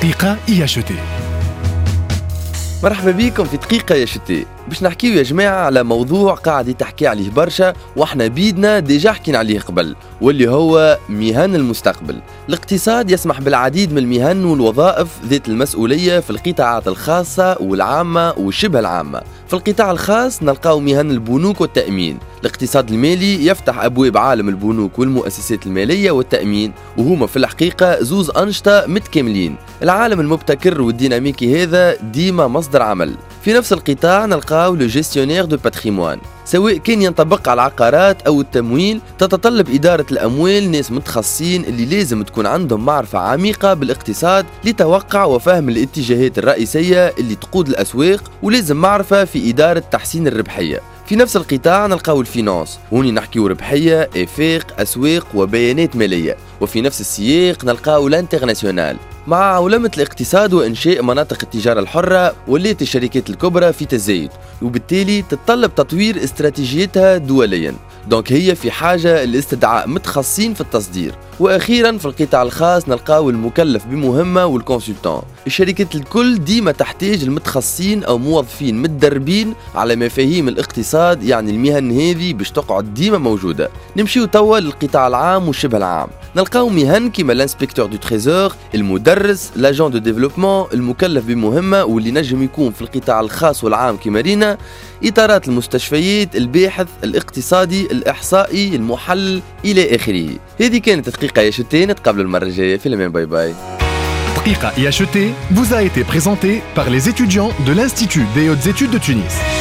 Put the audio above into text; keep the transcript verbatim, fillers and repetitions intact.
دقيقة إي إتش تي. مرحبا بكم في دقيقة يا شتي. باش نحكيو يا جماعة على موضوع قاعد تحكي عليه برشا واحنا بيدنا ديجا حكينا عليه قبل، واللي هو مهن المستقبل. الاقتصاد يسمح بالعديد من المهن والوظائف ذات المسؤولية في القطاعات الخاصة والعامة والشبه العامة. في القطاع الخاص نلقاو مهن البنوك والتأمين. الاقتصاد المالي يفتح أبواب عالم البنوك والمؤسسات المالية والتأمين، وهما في الحقيقة زوز أنشطة متكاملين. العالم المبتكر والديناميكي هذا ديما مصدر عمل. في نفس القطاع نلقاو لو جيستيونير دو باتريمون، سواء كان ينطبق على العقارات أو التمويل. تتطلب إدارة الأموال ناس متخصصين اللي لازم تكون عندهم معرفة عميقة بالاقتصاد لتوقع وفهم الاتجاهات الرئيسية اللي تقود الأسواق، ولازم معرفة في إدارة تحسين الربحية. في نفس القطاع نلقاو الفينانس، هوني نحكيو ربحية، إفاق، أسواق وبيانات مالية. وفي نفس السياق نلقاو الانترناسيونال مع عولمة الاقتصاد وإنشاء مناطق التجارة الحرة واللي الشركات الكبرى في تزايد، وبالتالي تتطلب تطوير استراتيجيتها دوليا. دونك هي في حاجة لاستدعاء متخصصين في التصدير. وأخيرا في القطاع الخاص نلقاو المكلف بمهمة والكونسلتان. الشركات الكل ديما تحتاج المتخصصين أو موظفين متدربين على مفاهيم الاقتصاد، يعني المهن هذه باش تقعد ديما موجودة. نمشيو توا للقطاع العام والشبه العام. نلقاو مهن كيما الانسبكتور دو تريزور، المدرس، لاجون دو ديفلوبمون، المكلف بمهمة واللي نجم يكون في القطاع الخاص والعام كيما رينا، إطارات المستشفيات، الباحث الاقتصادي، الإحصائي، المحلل إلى آخره. هذه كانت دقيقة يا شتي، نتقابلوا المرة الجاية في الأمان. باي باي. دقيقة إي إتش تي vous a été présenté par les étudiants de l'Institut des Hautes Études de Tunis.